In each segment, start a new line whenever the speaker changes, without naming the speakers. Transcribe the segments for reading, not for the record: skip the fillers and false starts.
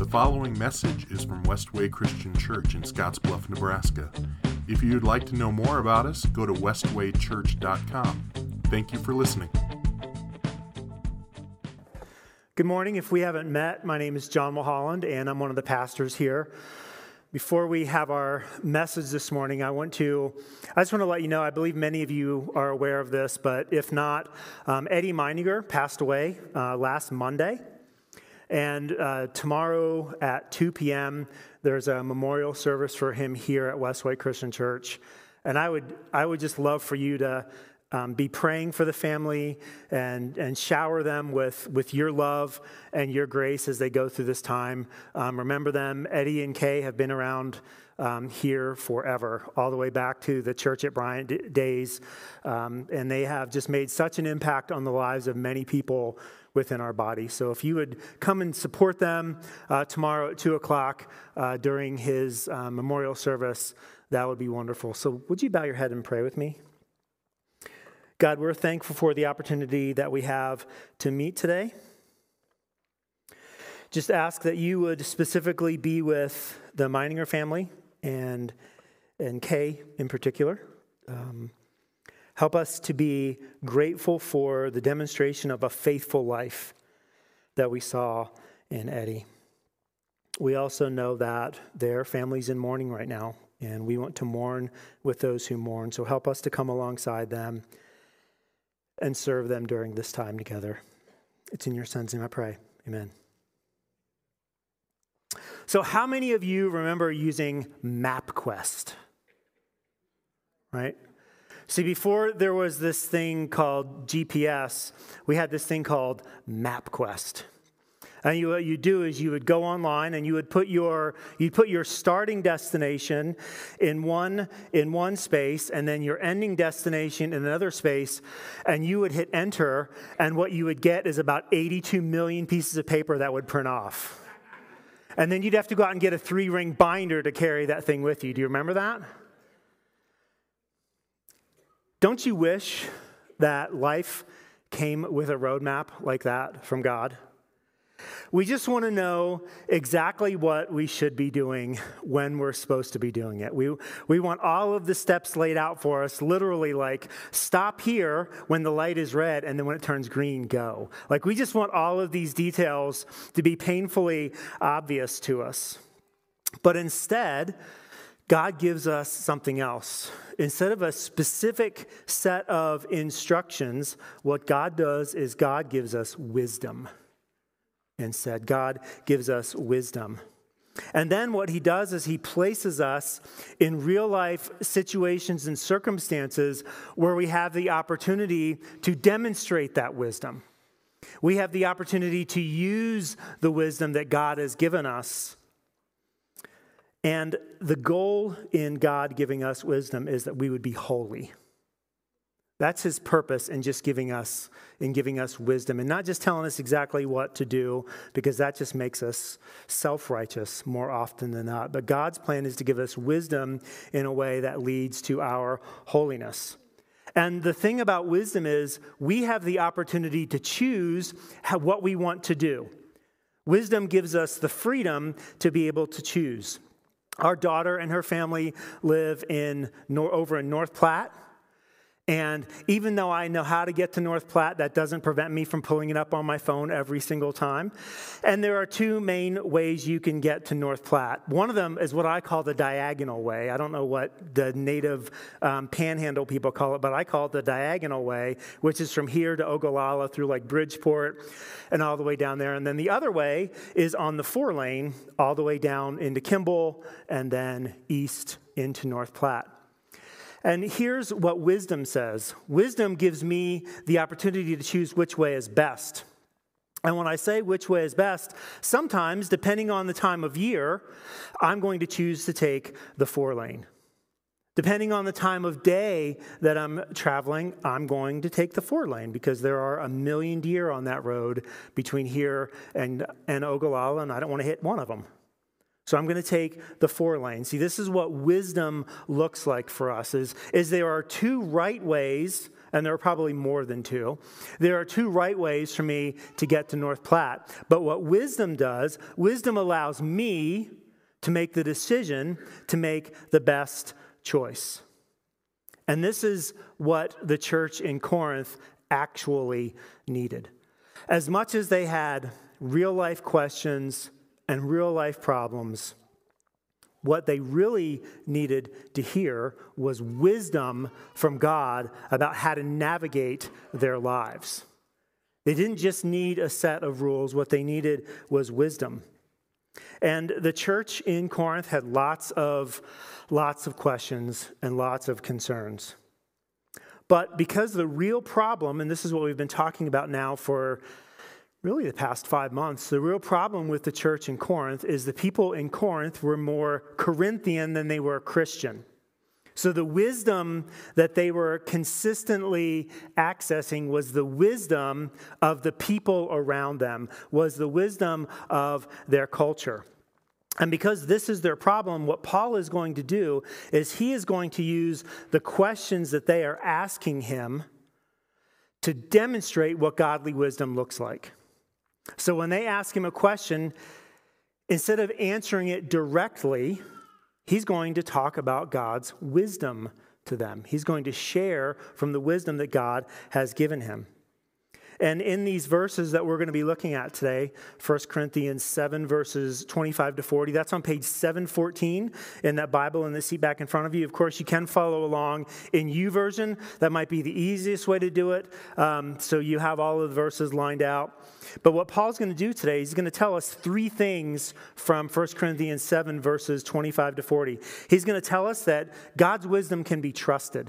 The following message is from Westway Christian Church in Scottsbluff, Nebraska. If you'd like to know more about us, go to westwaychurch.com. Thank you for listening.
Good morning. If we haven't met, my name is John Mulholland, and I'm one of the pastors here. Before we have our message this morning, I just want to let you know, I believe many of you are aware of this, but if not, Eddie Meininger passed away last Monday. And tomorrow at 2 p.m., there's a memorial service for him here at Westway Christian Church. And I would just love for you to be praying for the family and shower them with your love and your grace as they go through this time. Remember them. Eddie and Kay have been around here forever, all the way back to the church at Bryant days. And they have just made such an impact on the lives of many people within our body. So if you would come and support them tomorrow at 2 o'clock during his memorial service, that would be wonderful. So would you bow your head and pray with me? God, we're thankful for the opportunity that we have to meet today. Just ask that you would specifically be with the Meininger family and Kay in particular. Help us to be grateful for the demonstration of a faithful life that we saw in Eddie. We also know that their family's in mourning right now, and we want to mourn with those who mourn. So help us to come alongside them and serve them during this time together. It's in your son's name I pray. Amen. So how many of you remember using MapQuest? Right? See, before there was this thing called GPS, we had this thing called MapQuest. And what you do is you would go online and you'd put your starting destination in one space and then your ending destination in another space, and you would hit enter, and what you would get is about 82 million pieces of paper that would print off. And then you'd have to go out and get a 3-ring binder to carry that thing with you. Do you remember that? Don't you wish that life came with a roadmap like that from God? We just want to know exactly what we should be doing when we're supposed to be doing it. We want all of the steps laid out for us, literally like stop here when the light is red and then when it turns green, go. Like we just want all of these details to be painfully obvious to us. But instead, God gives us something else. Instead of a specific set of instructions, what God does is God gives us wisdom. Instead, God gives us wisdom. And then what he does is he places us in real life situations and circumstances where we have the opportunity to demonstrate that wisdom. We have the opportunity to use the wisdom that God has given us. And the goal in God giving us wisdom is that we would be holy. That's his purpose in just giving us wisdom, and not just telling us exactly what to do, because that just makes us self-righteous more often than not. But God's plan is to give us wisdom in a way that leads to our holiness. And the thing about wisdom is we have the opportunity to choose what we want to do. Wisdom gives us the freedom to be able to choose. Our daughter and her family live over in North Platte. And even though I know how to get to North Platte, that doesn't prevent me from pulling it up on my phone every single time. And there are two main ways you can get to North Platte. One of them is what I call the diagonal way. I don't know what the native panhandle people call it, but I call it the diagonal way, which is from here to Ogallala through like Bridgeport and all the way down there. And then the other way is on the 4-lane all the way down into Kimball and then east into North Platte. And here's what wisdom says. Wisdom gives me the opportunity to choose which way is best. And when I say which way is best, sometimes, depending on the time of year, I'm going to choose to take the 4-lane. Depending on the time of day that I'm traveling, I'm going to take the 4-lane because there are a million deer on that road between here and Ogallala, and I don't want to hit one of them. So I'm going to take the 4-lane. See, this is what wisdom looks like for us, is there are two right ways and there are probably more than two. There are two right ways for me to get to North Platte. But what wisdom does, wisdom allows me to make the decision to make the best choice. And this is what the church in Corinth actually needed. As much as they had real life questions and real life problems, what they really needed to hear was wisdom from God about how to navigate their lives. They didn't just need a set of rules. What they needed was wisdom. And the church in Corinth had lots of questions and lots of concerns. But because the real problem, and this is what we've been talking about now for really the past 5 months, the real problem with the church in Corinth is the people in Corinth were more Corinthian than they were Christian. So the wisdom that they were consistently accessing was the wisdom of the people around them, was the wisdom of their culture. And because this is their problem, what Paul is going to do is he is going to use the questions that they are asking him to demonstrate what godly wisdom looks like. So when they ask him a question, instead of answering it directly, he's going to talk about God's wisdom to them. He's going to share from the wisdom that God has given him. And in these verses that we're going to be looking at today, 1 Corinthians 7, verses 25 to 40, that's on page 714 in that Bible in the seat back in front of you. Of course, you can follow along in YouVersion. That might be the easiest way to do it. So you have all of the verses lined out. But what Paul's going to do today, he's going to tell us three things from 1 Corinthians 7, verses 25 to 40. He's going to tell us that God's wisdom can be trusted.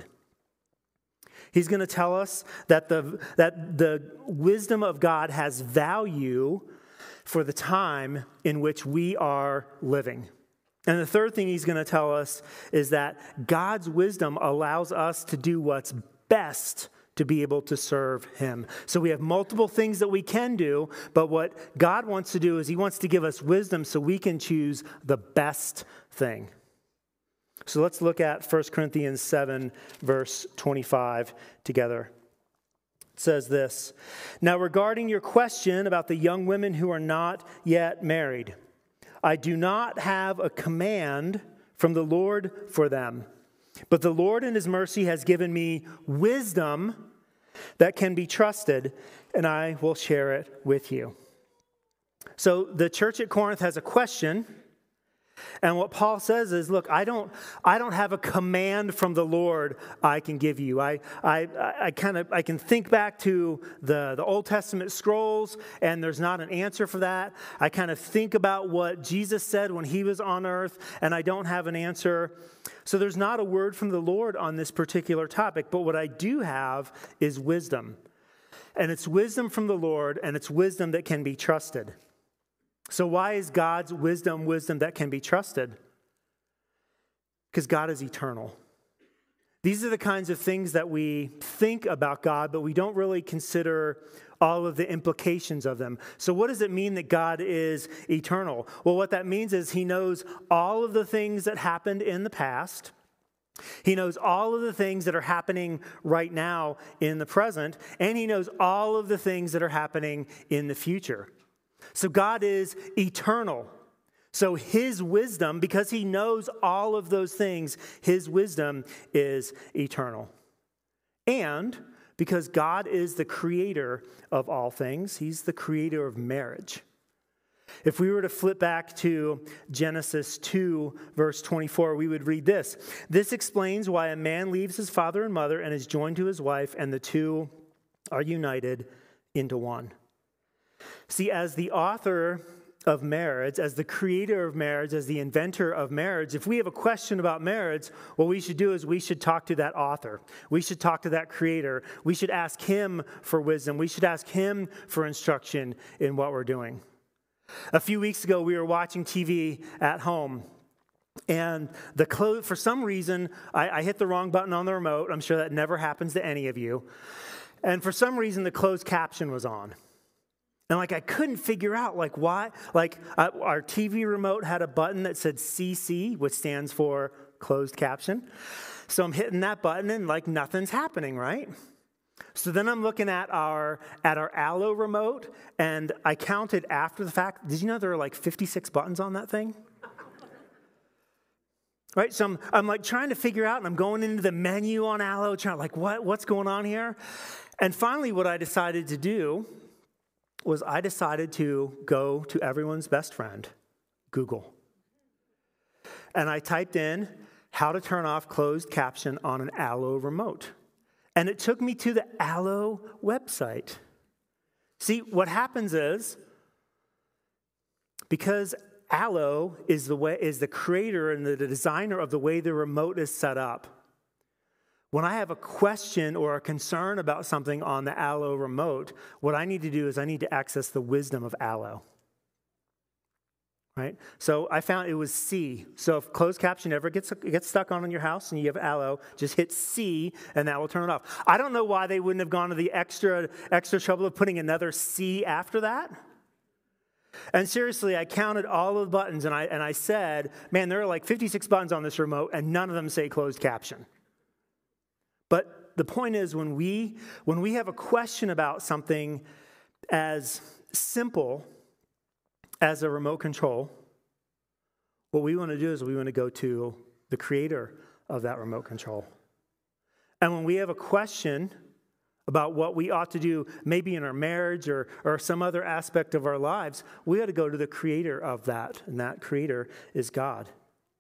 He's going to tell us that the wisdom of God has value for the time in which we are living. And the third thing he's going to tell us is that God's wisdom allows us to do what's best to be able to serve him. So we have multiple things that we can do, but what God wants to do is he wants to give us wisdom so we can choose the best thing. So let's look at 1 Corinthians 7, verse 25 together. It says this, "Now regarding your question about the young women who are not yet married, I do not have a command from the Lord for them, but the Lord in his mercy has given me wisdom that can be trusted, and I will share it with you." So the church at Corinth has a question. And what Paul says is, look, I don't have a command from the Lord I can give you. I can think back to the Old Testament scrolls, and there's not an answer for that. I kind of think about what Jesus said when he was on earth, and I don't have an answer. So there's not a word from the Lord on this particular topic, but what I do have is wisdom. And it's wisdom from the Lord, and it's wisdom that can be trusted. So why is God's wisdom that can be trusted? Because God is eternal. These are the kinds of things that we think about God, but we don't really consider all of the implications of them. So what does it mean that God is eternal? Well, what that means is he knows all of the things that happened in the past. He knows all of the things that are happening right now in the present, and he knows all of the things that are happening in the future. So God is eternal. So his wisdom, because he knows all of those things, his wisdom is eternal. And because God is the creator of all things, he's the creator of marriage. If we were to flip back to Genesis 2, verse 24, we would read this. "This explains why a man leaves his father and mother and is joined to his wife, and the two are united into one." See, as the author of marriage, as the creator of marriage, as the inventor of marriage, if we have a question about marriage, what we should do is we should talk to that author. We should talk to that creator. We should ask him for wisdom. We should ask him for instruction in what we're doing. A few weeks ago, we were watching TV at home. And for some reason, I hit the wrong button on the remote. I'm sure that never happens to any of you. And for some reason, the closed caption was on. And I couldn't figure out why. Our TV remote had a button that said CC, which stands for closed caption. So I'm hitting that button and nothing's happening, right? So then I'm looking at our Allo remote, and I counted after the fact. Did you know there are like 56 buttons on that thing? Right, so I'm like trying to figure out, and I'm going into the menu on Allo, trying like what's going on here? And finally, what I decided to do was I decided to go to everyone's best friend, Google. And I typed in how to turn off closed caption on an Allo remote. And it took me to the Allo website. See, what happens is, because Allo is the creator and the designer of the way the remote is set up, when I have a question or a concern about something on the Allo remote, what I need to do is I need to access the wisdom of Allo. Right? So I found it was C. So if closed caption ever gets stuck on in your house and you have Allo, just hit C and that will turn it off. I don't know why they wouldn't have gone to the extra trouble of putting another C after that. And seriously, I counted all of the buttons and I said, man, there are like 56 buttons on this remote and none of them say closed caption. But the point is, when we have a question about something as simple as a remote control, what we want to do is we want to go to the creator of that remote control. And when we have a question about what we ought to do, maybe in our marriage or some other aspect of our lives, we ought to go to the creator of that, and that creator is God.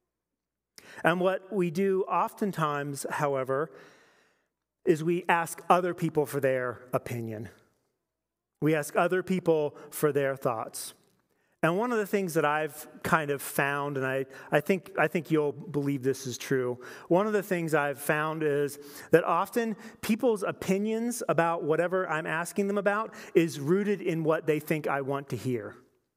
And what we do oftentimes, however, is we ask other people for their opinion. We ask other people for their thoughts. And one of the things that I've kind of found, and I think you'll believe this is true, one of the things I've found is that often people's opinions about whatever I'm asking them about is rooted in what they think I want to hear.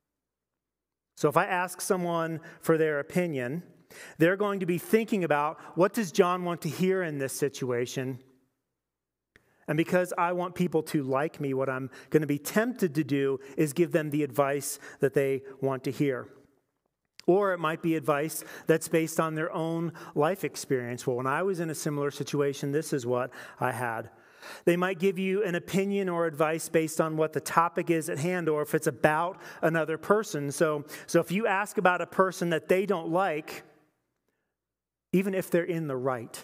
So if I ask someone for their opinion, they're going to be thinking about, what does John want to hear in this situation? And because I want people to like me, what I'm going to be tempted to do is give them the advice that they want to hear. Or it might be advice that's based on their own life experience. Well, when I was in a similar situation, this is what I had. They might give you an opinion or advice based on what the topic is at hand, or if it's about another person. So if you ask about a person that they don't like, even if they're in the right,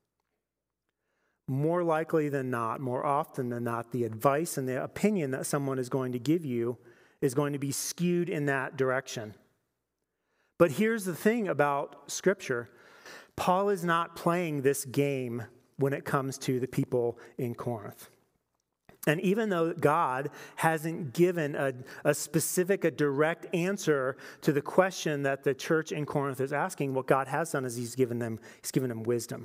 more likely than not, more often than not, the advice and the opinion that someone is going to give you is going to be skewed in that direction. But here's the thing about Scripture. Paul is not playing this game when it comes to the people in Corinth. And even though God hasn't given a specific, a direct answer to the question that the church in Corinth is asking, what God has done is he's given them wisdom.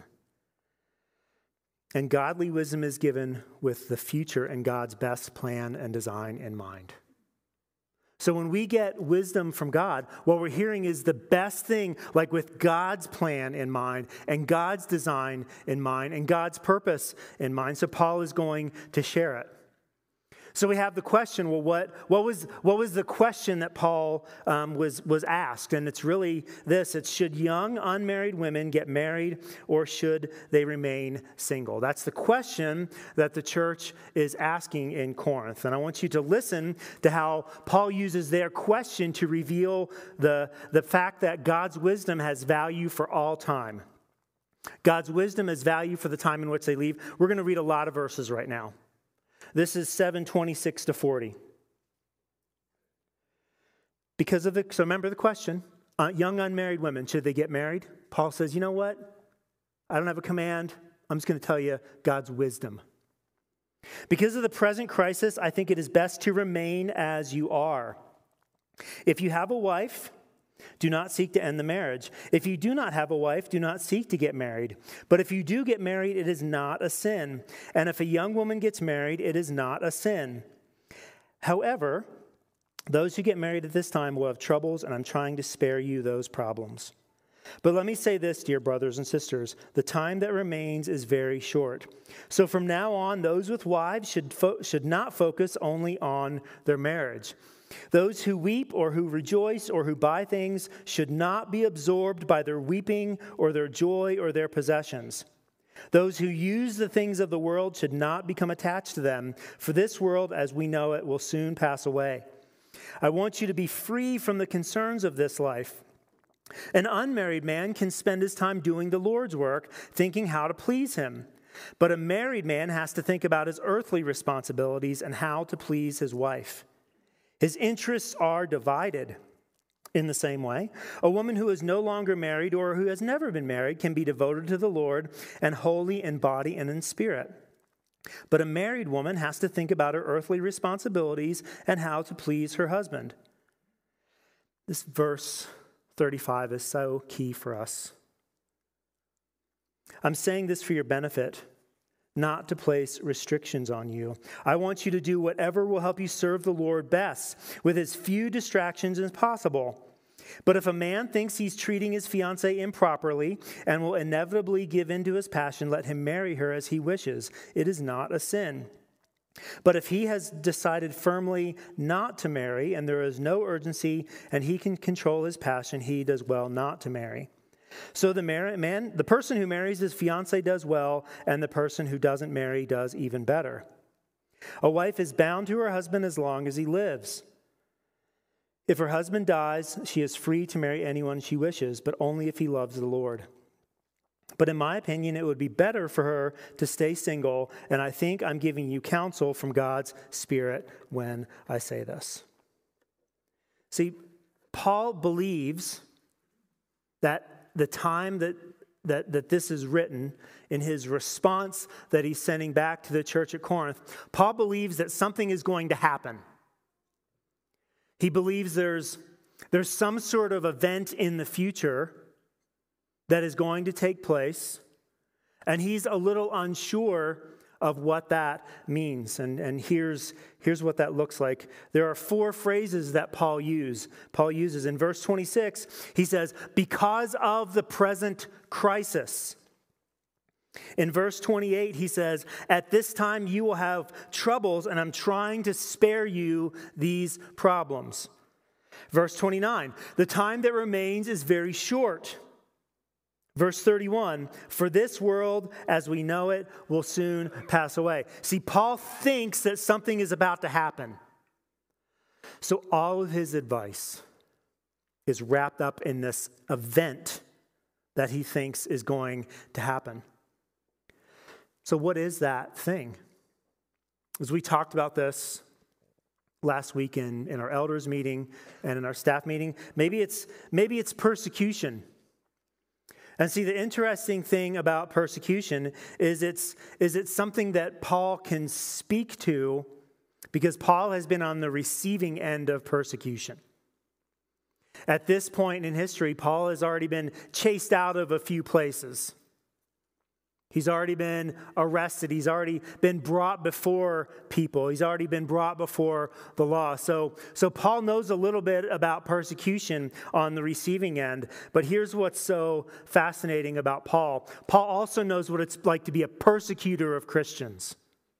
And godly wisdom is given with the future and God's best plan and design in mind. So when we get wisdom from God, what we're hearing is the best thing, like with God's plan in mind and God's design in mind and God's purpose in mind. So Paul is going to share it. So we have the question, well, what was the question that Paul was asked? And it's really this: it's, should young unmarried women get married, or should they remain single? That's the question that the church is asking in Corinth. And I want you to listen to how Paul uses their question to reveal the fact that God's wisdom has value for all time. God's wisdom has value for the time in which they live. We're going to read a lot of verses right now. This is 7:26-40. So remember the question, young unmarried women, should they get married? Paul says, you know what? I don't have a command. I'm just going to tell you God's wisdom. Because of the present crisis, I think it is best to remain as you are. If you have a wife, do not seek to end the marriage. If you do not have a wife, do not seek to get married. But if you do get married, it is not a sin. And if a young woman gets married, it is not a sin. However, those who get married at this time will have troubles, and I'm trying to spare you those problems. But let me say this, dear brothers and sisters, the time that remains is very short. So from now on, those with wives should not focus only on their marriage. Those who weep or who rejoice or who buy things should not be absorbed by their weeping or their joy or their possessions. Those who use the things of the world should not become attached to them, for this world, as we know it, will soon pass away. I want you to be free from the concerns of this life. An unmarried man can spend his time doing the Lord's work, thinking how to please him. But a married man has to think about his earthly responsibilities and how to please his wife. His interests are divided. In the same way, a woman who is no longer married or who has never been married can be devoted to the Lord and holy in body and in spirit. But a married woman has to think about her earthly responsibilities and how to please her husband. This verse 35 is so key for us. I'm saying this for your benefit, not to place restrictions on you. I want you to do whatever will help you serve the Lord best, with as few distractions as possible. But if a man thinks he's treating his fiancée improperly and will inevitably give in to his passion, let him marry her as he wishes. It is not a sin. But if he has decided firmly not to marry and there is no urgency and he can control his passion, he does well not to marry. So the person who marries his fiancée does well, and the person who doesn't marry does even better. A wife is bound to her husband as long as he lives. If her husband dies, she is free to marry anyone she wishes, but only if he loves the Lord. But in my opinion, it would be better for her to stay single, and I think I'm giving you counsel from God's Spirit when I say this. See, Paul believes that the time that this is written, in his response that he's sending back to the church at Corinth, Paul believes that something is going to happen. He believes there's some sort of event in the future that is going to take place, and he's a little unsure of what that means. And here's what that looks like. There are 4 phrases that Paul uses. In verse 26, he says, because of the present crisis. In verse 28, he says, at this time you will have troubles, and I'm trying to spare you these problems. Verse 29, the time that remains is very short. Verse 31, for this world, as we know it, will soon pass away. See, Paul thinks that something is about to happen. So all of his advice is wrapped up in this event that he thinks is going to happen. So what is that thing? As we talked about this last week in our elders meeting and in our staff meeting, maybe it's persecution. And see, the interesting thing about persecution is it's something that Paul can speak to because Paul has been on the receiving end of persecution. At this point in history, Paul has already been chased out of a few places. He's already been arrested. He's already been brought before people. He's already been brought before the law. So Paul knows a little bit about persecution on the receiving end. But here's what's so fascinating about Paul. Paul also knows what it's like to be a persecutor of Christians.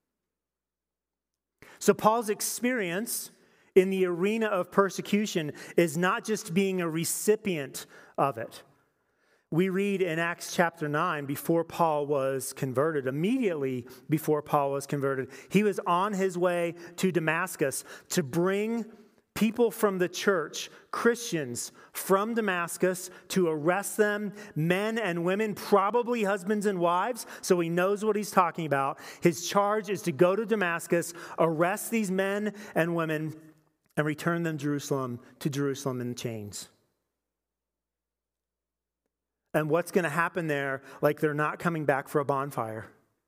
So Paul's experience in the arena of persecution is not just being a recipient of it. We read in Acts chapter 9, before Paul was converted, immediately before Paul was converted, he was on his way to Damascus to bring people from the church, Christians from Damascus, to arrest them, men and women, probably husbands and wives, so he knows what he's talking about. His charge is to go to Damascus, arrest these men and women, and return them to Jerusalem in chains. And what's going to happen there, like they're not coming back for a bonfire.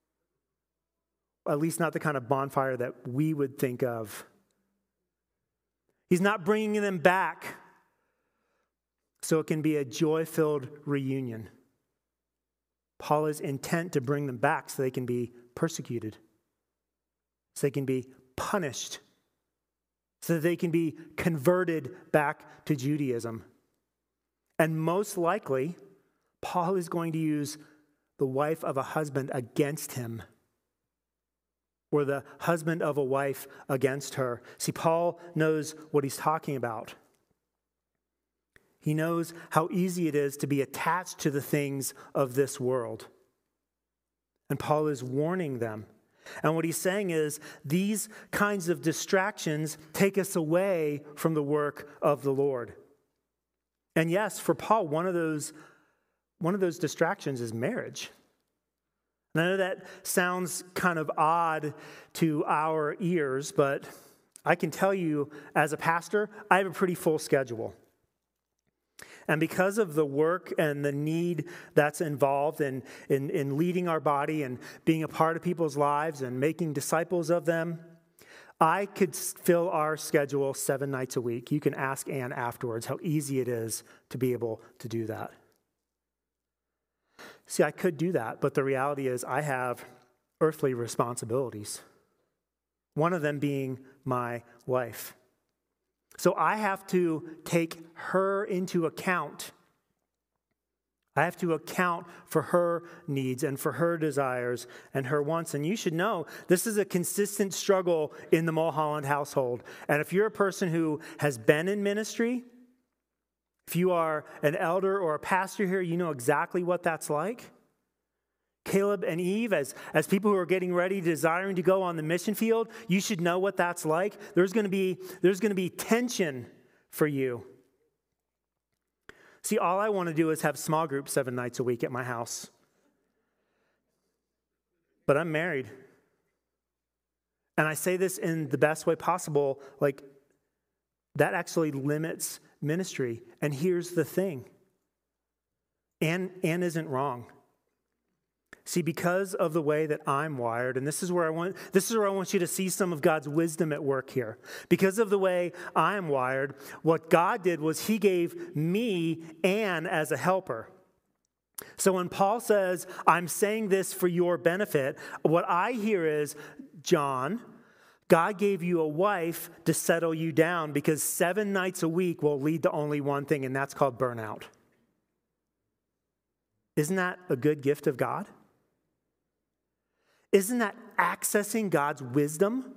At least not the kind of bonfire that we would think of. He's not bringing them back so it can be a joy-filled reunion. Paul is intent to bring them back so they can be persecuted, so they can be punished, so that they can be converted back to Judaism. And most likely, Paul is going to use the wife of a husband against him, or the husband of a wife against her. See, Paul knows what he's talking about. He knows how easy it is to be attached to the things of this world. And Paul is warning them. And what he's saying is these kinds of distractions take us away from the work of the Lord. And yes, for Paul, one of those distractions is marriage. And I know that sounds kind of odd to our ears, but I can tell you as a pastor, I have a pretty full schedule. And because of the work and the need that's involved in leading our body and being a part of people's lives and making disciples of them, I could fill our schedule 7 nights a week. You can ask Ann afterwards how easy it is to be able to do that. See, I could do that, but the reality is I have earthly responsibilities. One of them being my wife. So I have to take her into account. I have to account for her needs and for her desires and her wants. And you should know this is a consistent struggle in the Mulholland household. And if you're a person who has been in ministry, if you are an elder or a pastor here, you know exactly what that's like. Caleb and Eve, as people who are getting ready, desiring to go on the mission field, you should know what that's like. There's going to be tension for you. See, all I want to do is have small groups 7 nights a week at my house. But I'm married. And I say this in the best way possible, like that actually limits ministry. And here's the thing. Ann isn't wrong. See, because of the way that I'm wired, and this is where I want you to see some of God's wisdom at work here. Because of the way I am wired, what God did was he gave me Ann as a helper. So when Paul says, I'm saying this for your benefit, what I hear is, John, God gave you a wife to settle you down because 7 nights a week will lead to only one thing, and that's called burnout. Isn't that a good gift of God? Isn't that accessing God's wisdom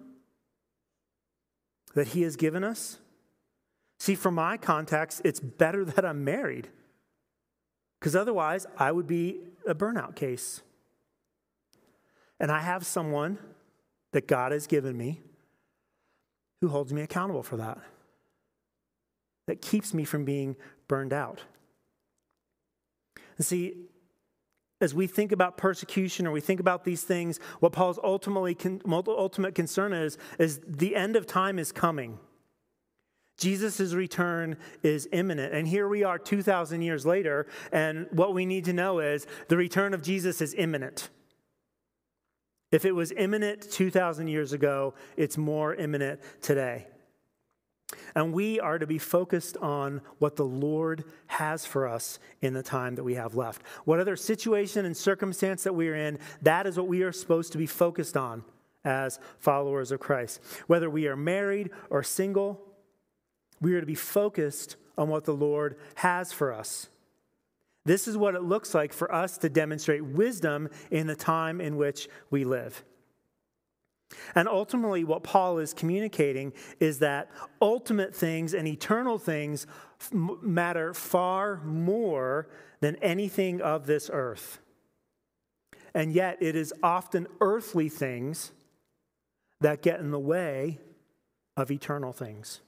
that he has given us? See, from my context, it's better that I'm married because otherwise I would be a burnout case. And I have someone that God has given me who holds me accountable for that keeps me from being burned out. And see, as we think about persecution or we think about these things, what Paul's ultimate concern is the end of time is coming. Jesus' return is imminent. And here we are 2,000 years later, and what we need to know is the return of Jesus is imminent. If it was imminent 2,000 years ago, it's more imminent today. And we are to be focused on what the Lord has for us in the time that we have left. Whatever situation and circumstance that we are in, that is what we are supposed to be focused on as followers of Christ. Whether we are married or single, we are to be focused on what the Lord has for us. This is what it looks like for us to demonstrate wisdom in the time in which we live. And ultimately, what Paul is communicating is that ultimate things and eternal things matter far more than anything of this earth. And yet, it is often earthly things that get in the way of eternal things.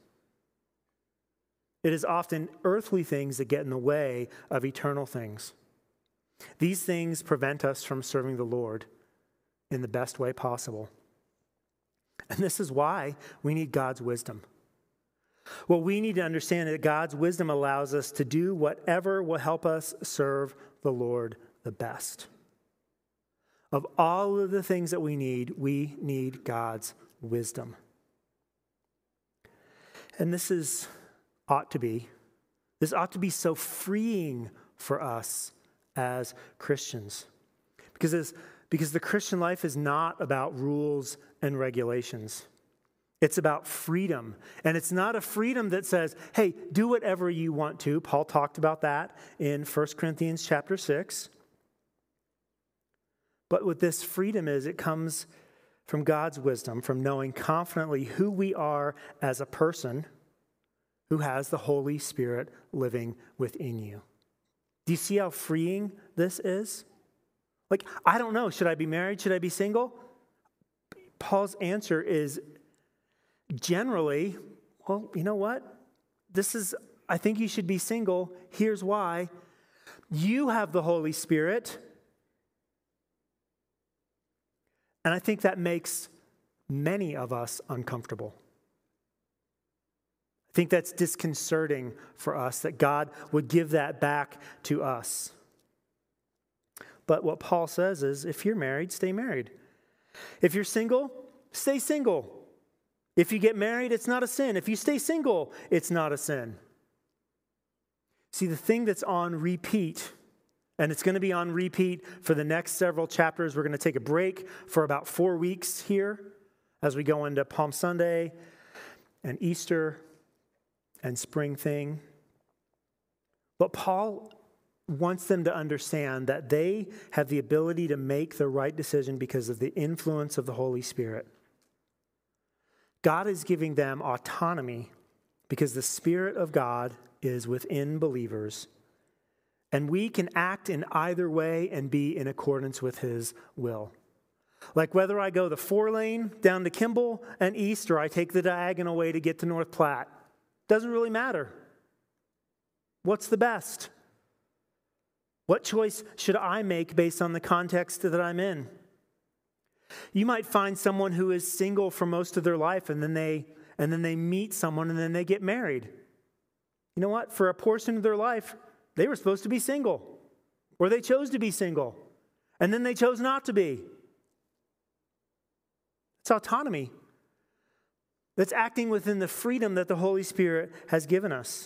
It is often earthly things that get in the way of eternal things. These things prevent us from serving the Lord in the best way possible. And this is why we need God's wisdom. Well, we need to understand that God's wisdom allows us to do whatever will help us serve the Lord the best. Of all of the things that we need God's wisdom. And this ought to be so freeing for us as Christians. Because the Christian life is not about rules and regulations. It's about freedom. And it's not a freedom that says, hey, do whatever you want to. Paul talked about that in 1 Corinthians chapter 6. But what this freedom is, it comes from God's wisdom, from knowing confidently who we are as a person who has the Holy Spirit living within you. Do you see how freeing this is? Like, I don't know. Should I be married? Should I be single? Paul's answer is generally, well, you know what? I think you should be single. Here's why. You have the Holy Spirit. And I think that makes many of us uncomfortable. I think that's disconcerting for us, that God would give that back to us. But what Paul says is, if you're married, stay married. If you're single, stay single. If you get married, it's not a sin. If you stay single, it's not a sin. See, the thing that's on repeat, and it's going to be on repeat for the next several chapters. We're going to take a break for about 4 weeks here as we go into Palm Sunday and Easter and Spring Thing. But Paul wants them to understand that they have the ability to make the right decision because of the influence of the Holy Spirit. God is giving them autonomy because the Spirit of God is within believers. And we can act in either way and be in accordance with His will. Like whether I go the 4-lane down to Kimball and East or I take the diagonal way to get to North Platte. Doesn't really matter. What's the best? What choice should I make based on the context that I'm in? You might find someone who is single for most of their life and then they meet someone and then they get married. You know what? For a portion of their life, they were supposed to be single, or they chose to be single, and then they chose not to be. It's autonomy. That's acting within the freedom that the Holy Spirit has given us.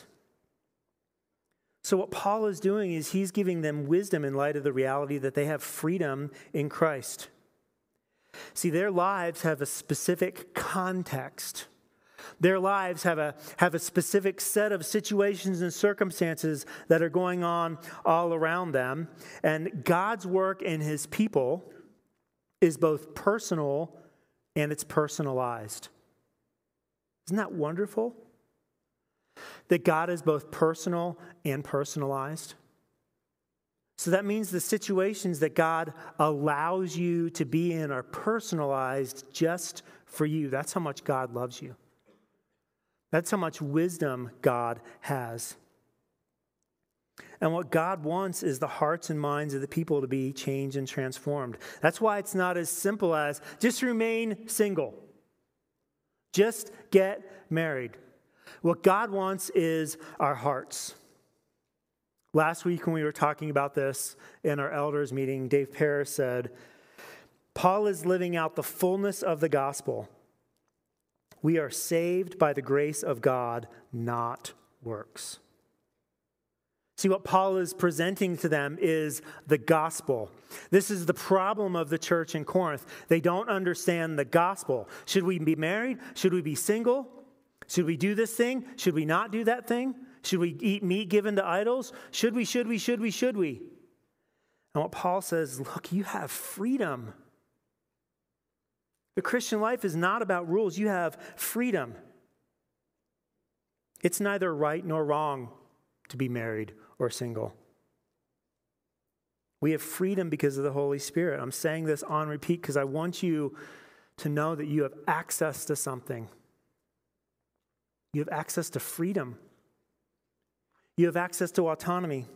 So what Paul is doing is he's giving them wisdom in light of the reality that they have freedom in Christ. See, their lives have a specific context. Their lives have a specific set of situations and circumstances that are going on all around them. And God's work in His people is both personal and it's personalized. Isn't that wonderful? That God is both personal and personalized. So that means the situations that God allows you to be in are personalized just for you. That's how much God loves you. That's how much wisdom God has. And what God wants is the hearts and minds of the people to be changed and transformed. That's why it's not as simple as just remain single. Just get married. What God wants is our hearts. Last week when we were talking about this in our elders meeting, Dave Paris said, Paul is living out the fullness of the gospel. We are saved by the grace of God, not works. See, what Paul is presenting to them is the gospel. This is the problem of the church in Corinth. They don't understand the gospel. Should we be married? Should we be single? Should we do this thing? Should we not do that thing? Should we eat meat given to idols? Should we? And what Paul says, look, you have freedom. The Christian life is not about rules. You have freedom. It's neither right nor wrong to be married or single. We have freedom because of the Holy Spirit. I'm saying this on repeat because I want you to know that you have access to something. You have access to freedom. You have access to autonomy.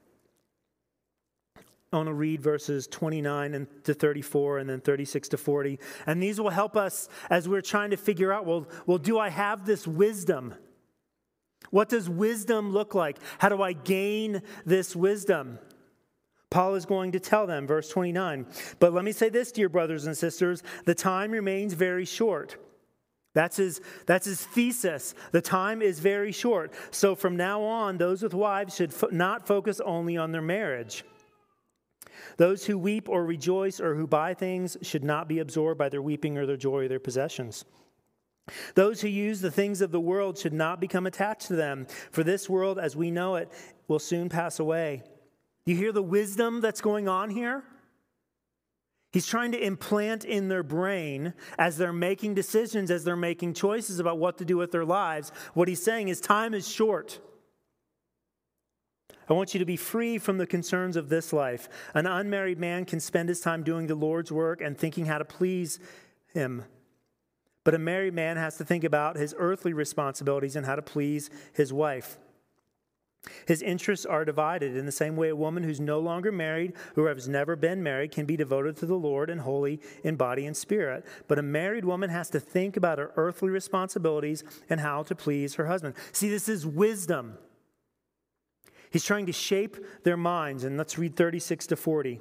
I want to read verses 29 to 34 and then 36 to 40. And these will help us as we're trying to figure out, well, do I have this wisdom? What does wisdom look like? How do I gain this wisdom? Paul is going to tell them, verse 29. But let me say this, dear brothers and sisters, the time remains very short. That's his thesis. The time is very short. So from now on, those with wives should not focus only on their marriage. Those who weep or rejoice or who buy things should not be absorbed by their weeping or their joy or their possessions. Those who use the things of the world should not become attached to them, for this world as we know it will soon pass away. You hear the wisdom that's going on here? He's trying to implant in their brain as they're making decisions, as they're making choices about what to do with their lives. What he's saying is time is short. I want you to be free from the concerns of this life. An unmarried man can spend his time doing the Lord's work and thinking how to please him. But a married man has to think about his earthly responsibilities and how to please his wife. His interests are divided. In the same way, a woman who's no longer married, who has never been married, can be devoted to the Lord and holy in body and spirit. But a married woman has to think about her earthly responsibilities and how to please her husband. See, this is wisdom. He's trying to shape their minds. And let's read 36 to 40.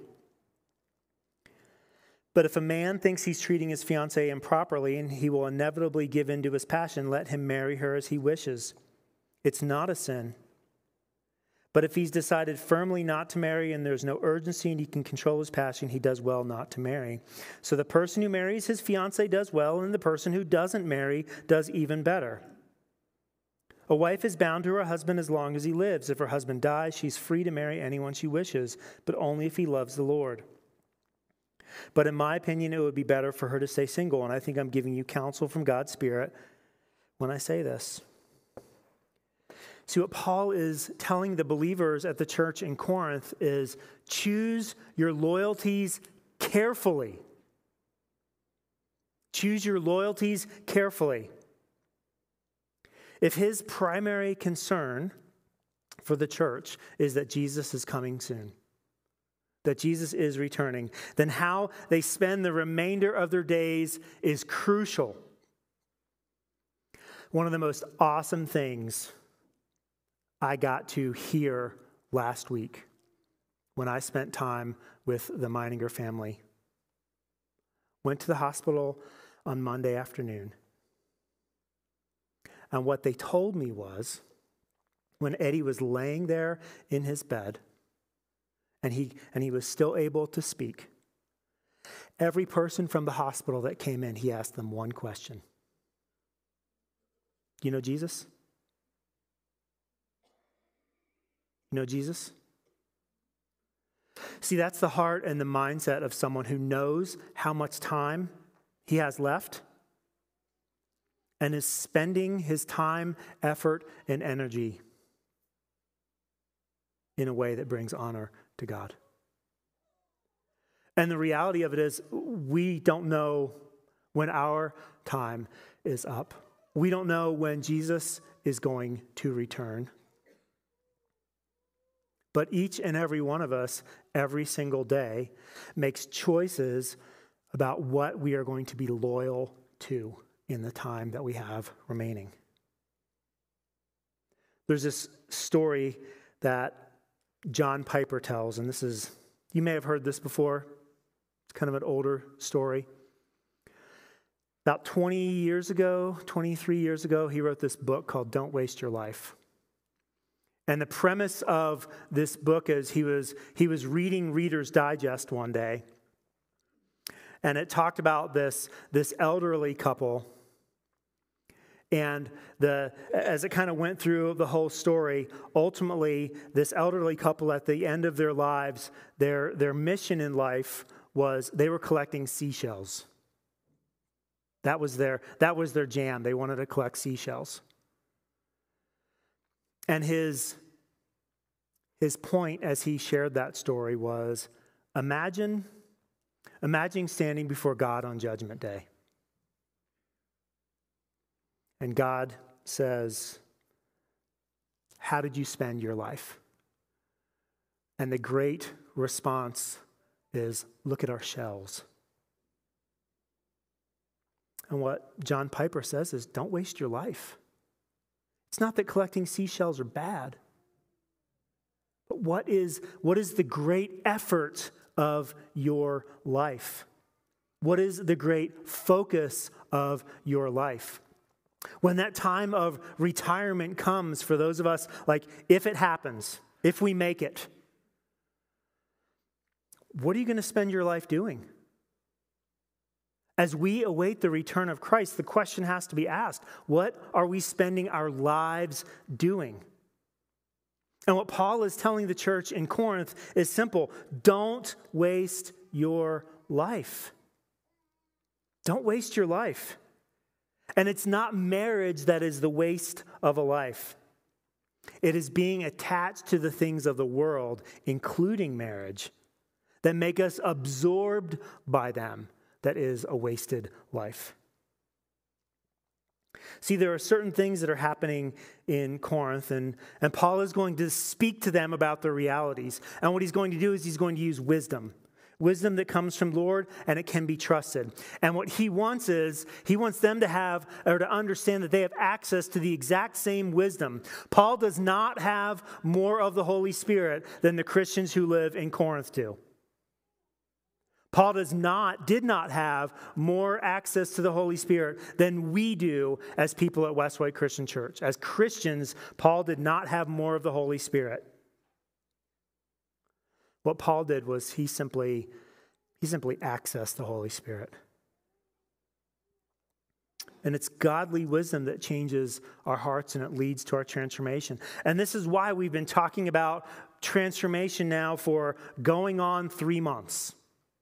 But if a man thinks he's treating his fiancée improperly and he will inevitably give in to his passion, let him marry her as he wishes. It's not a sin. But if he's decided firmly not to marry and there's no urgency and he can control his passion, he does well not to marry. So the person who marries his fiancée does well, and the person who doesn't marry does even better. A wife is bound to her husband as long as he lives. If her husband dies, she's free to marry anyone she wishes, but only if he loves the Lord. But in my opinion, it would be better for her to stay single, and I think I'm giving you counsel from God's Spirit when I say this. See, what Paul is telling the believers at the church in Corinth is choose your loyalties carefully. Choose your loyalties carefully. If his primary concern for the church is that Jesus is coming soon, that Jesus is returning, then how they spend the remainder of their days is crucial. One of the most awesome things I got to hear last week when I spent time with the Meininger family. Went to the hospital on Monday afternoon. And what they told me was, when Eddie was laying there in his bed, and he was still able to speak, every person from the hospital that came in, he asked them one question. You know Jesus? You know Jesus? See, that's the heart and the mindset of someone who knows how much time he has left and is spending his time, effort, and energy in a way that brings honor to God. And the reality of it is, we don't know when our time is up. We don't know when Jesus is going to return. But each and every one of us, every single day, makes choices about what we are going to be loyal to in the time that we have remaining. There's this story that John Piper tells, and this is, you may have heard this before. It's kind of an older story. About 23 years ago, he wrote this book called Don't Waste Your Life. And the premise of this book is he was reading Reader's Digest one day, and it talked about this elderly couple. And as it kind of went through the whole story, ultimately, this elderly couple at the end of their lives, their mission in life was they were collecting seashells. That was their jam. They wanted to collect seashells. And his point as he shared that story was, imagine standing before God on Judgment Day. And God says, how did you spend your life? And the great response is, look at our shells. And what John Piper says is, don't waste your life. It's not that collecting seashells are bad, but what is the great effort of your life? What is the great focus of your life? When that time of retirement comes for those of us, like if it happens, if we make it, what are you going to spend your life doing? As we await the return of Christ, the question has to be asked, what are we spending our lives doing? And what Paul is telling the church in Corinth is simple. Don't waste your life. Don't waste your life. And it's not marriage that is the waste of a life. It is being attached to the things of the world, including marriage, that make us absorbed by them that is a wasted life. See, there are certain things that are happening in Corinth, and Paul is going to speak to them about the realities. And what he's going to do is he's going to use wisdom that comes from the Lord, and it can be trusted. And what he wants is, he wants them to have, or to understand that they have access to the exact same wisdom. Paul does not have more of the Holy Spirit than the Christians who live in Corinth do. Paul did not have more access to the Holy Spirit than we do as people at Westway Christian Church. As Christians, Paul did not have more of the Holy Spirit. What Paul did was he simply accessed the Holy Spirit. And it's godly wisdom that changes our hearts and it leads to our transformation. And this is why we've been talking about transformation now for going on 3 months.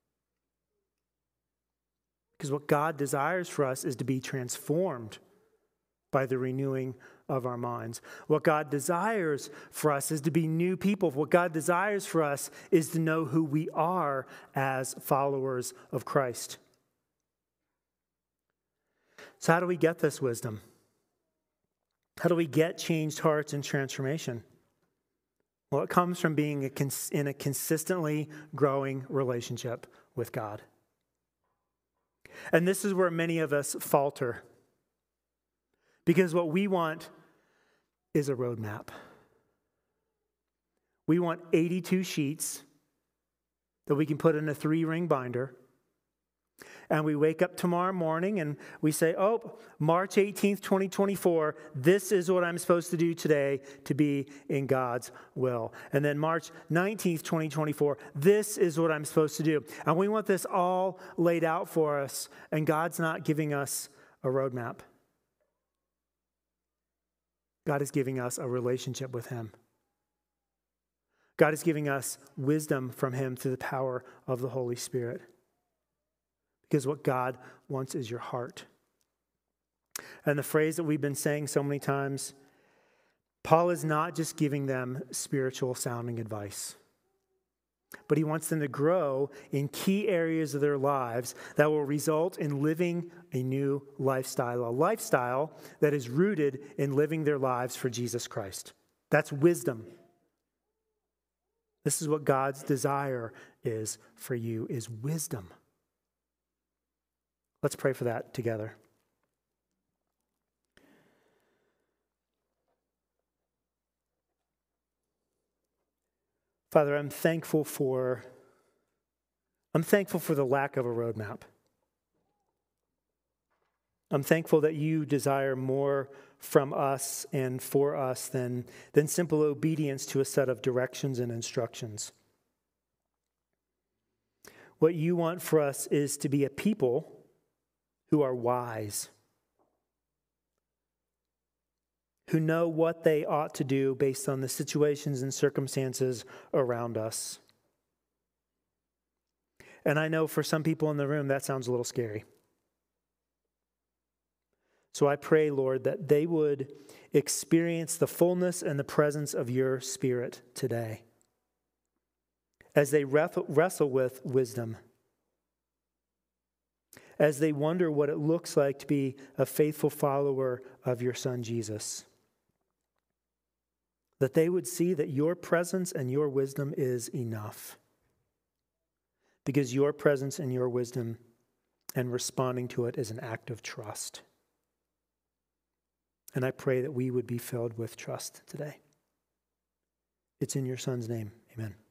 Because what God desires for us is to be transformed by the renewing of our minds. What God desires for us is to be new people. What God desires for us is to know who we are as followers of Christ. So how do we get this wisdom? How do we get changed hearts and transformation? Well, it comes from being in a consistently growing relationship with God. And this is where many of us falter. Because what we want is a roadmap. We want 82 sheets that we can put in a 3-ring binder. And we wake up tomorrow morning and we say, March 18th, 2024, this is what I'm supposed to do today to be in God's will. And then March 19th, 2024, this is what I'm supposed to do. And we want this all laid out for us, and God's not giving us a roadmap. God is giving us a relationship with Him. God is giving us wisdom from Him through the power of the Holy Spirit. Because what God wants is your heart. And the phrase that we've been saying so many times, Paul is not just giving them spiritual sounding advice, but he wants them to grow in key areas of their lives that will result in living a new lifestyle, a lifestyle that is rooted in living their lives for Jesus Christ. That's wisdom. This is what God's desire is for you, is wisdom. Let's pray for that together. Father, I'm thankful for the lack of a roadmap. I'm thankful that you desire more from us and for us than simple obedience to a set of directions and instructions. What you want for us is to be a people who are wise, who know what they ought to do based on the situations and circumstances around us. And I know for some people in the room that sounds a little scary. So I pray, Lord, that they would experience the fullness and the presence of your Spirit today as they wrestle with wisdom, as they wonder what it looks like to be a faithful follower of your Son, Jesus. That they would see that your presence and your wisdom is enough. Because your presence and your wisdom and responding to it is an act of trust. And I pray that we would be filled with trust today. It's in your Son's name. Amen.